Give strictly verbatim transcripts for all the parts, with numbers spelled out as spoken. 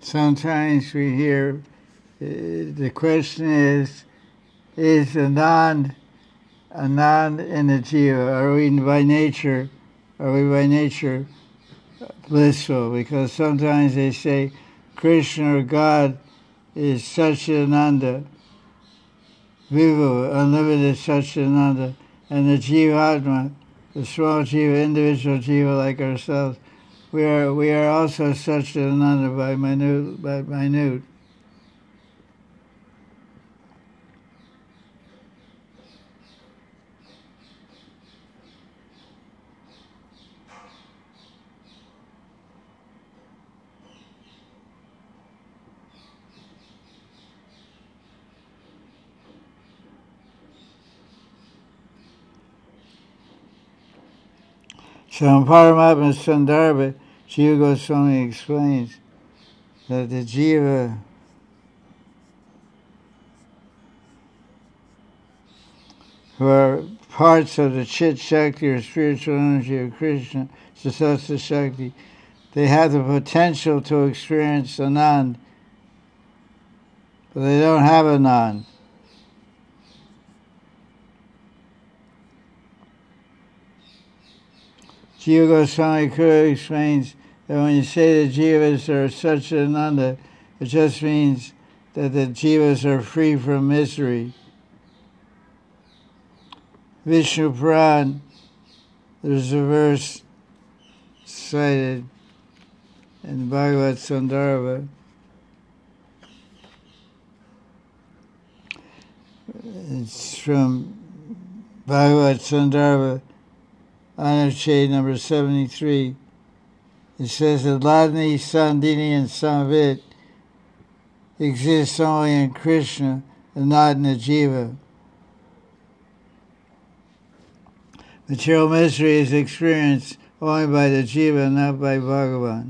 Sometimes we hear uh, the question is, is Anand Anand in the Jiva? Are we by nature, are we by nature blissful? Because sometimes they say Krishna or God is Satchidananda, Vivu, unlimited Satchidananda, and the Jivatma, the small Jiva, individual Jiva like ourselves, we are we are also Satchidananda by minute by minute. So in Paramatma Sandarbha, Jiva Goswami explains that the Jiva who are parts of the Chit Shakti or spiritual energy of Krishna, Sasasa Shakti, they have the potential to experience Anand, but they don't have Anand. Jiva Goswami clearly explains that when you say the Jivas are Satchidananda, it just means that the Jivas are free from misery. Vishnu Puran, there's a verse cited in Bhagavad Sandarbha. It's from Bhagavad Sandarbha, Anucheda number seventy-three. It says that Ladni, Sandini, and Samvit exist only in Krishna and not in the Jiva. Material misery is experienced only by the Jiva, not by Bhagavan.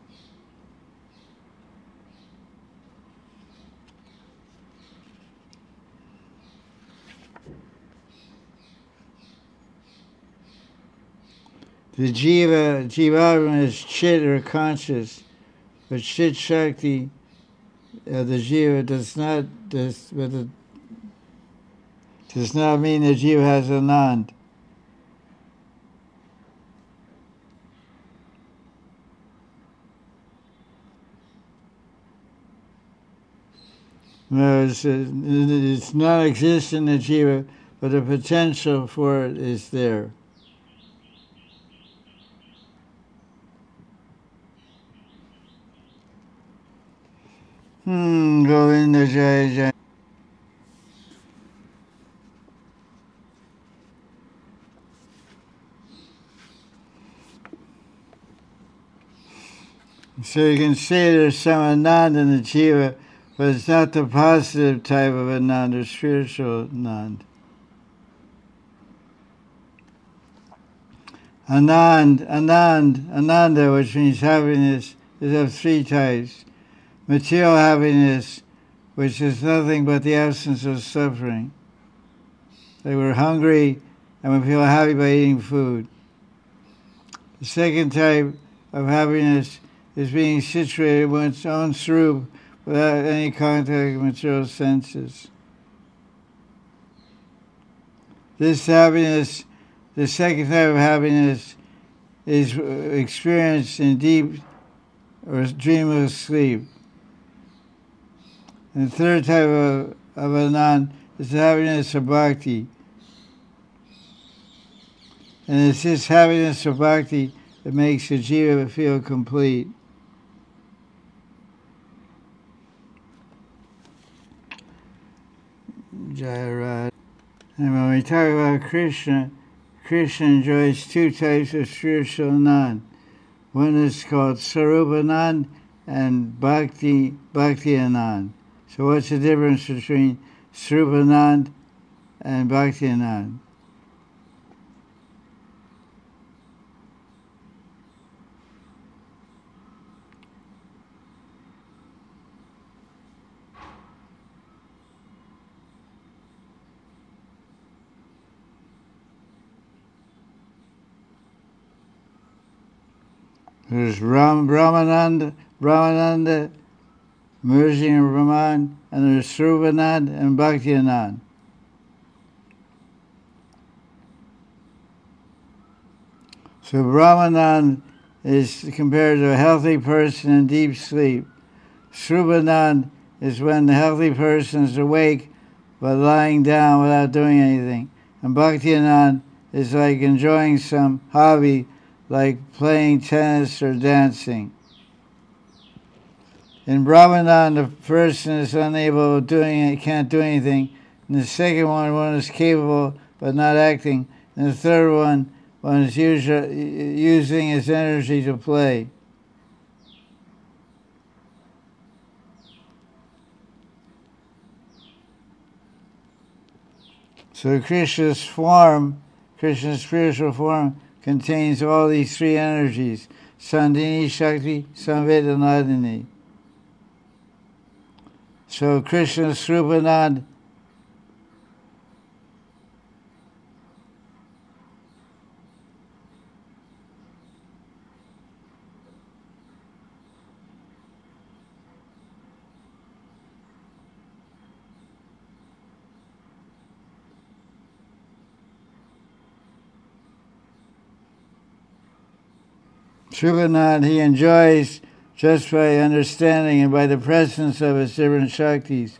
The Jiva, Jivatma is Chit or conscious, but Chit Shakti, uh, the Jiva does not, does, but it does not mean the Jiva has Anand. No, it's, it's not existent in the Jiva, but the potential for it is there. Hmm, Govinda Jaya Jaya. So you can say there's some Anand in the Jiva, but it's not the positive type of Anand or spiritual Anand. Anand, Anand, Ananda, which means happiness, is of three types. Material happiness, which is nothing but the absence of suffering. Like we're hungry and we feel happy by eating food. The second type of happiness is being situated in one's own swarup without any contact with material senses. This happiness, the second type of happiness, is experienced in deep or dreamless sleep. And the third type of, of Anand is the happiness of bhakti. And it's this happiness of bhakti that makes the jiva feel complete. Jaya Radha. And when we talk about Krishna, Krishna enjoys two types of spiritual Anand. One is called Sarupa Anand and Bhakti, Bhakti Anand. So what's the difference between Sarupa Anand and Bhakti Anand? There's Ram, Brahmananda, Brahmananda merging in Brahman, and there's Srupanand and Bhaktianand. So Brahmanand is compared to a healthy person in deep sleep. Srupanand is when the healthy person is awake but lying down without doing anything. And Bhaktianand is like enjoying some hobby like playing tennis or dancing. In Brahmanand, the person is unable of doing it, can't do anything. In the second one, one is capable but not acting. And the third one, one is usually using his energy to play. So Krishna's form, Krishna's spiritual form, contains all these three energies: Sandhini, Shakti, Samved, and Nadini. So Krishna's Srupanand Srupanand, he enjoys just by understanding and by the presence of his different Shaktis.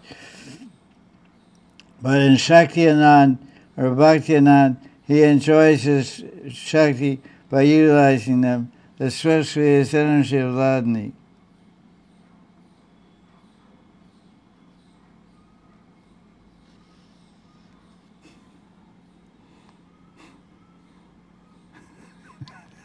But in Shaktianand or Bhaktianand, he enjoys his Shakti by utilizing them, especially his energy of Ladni.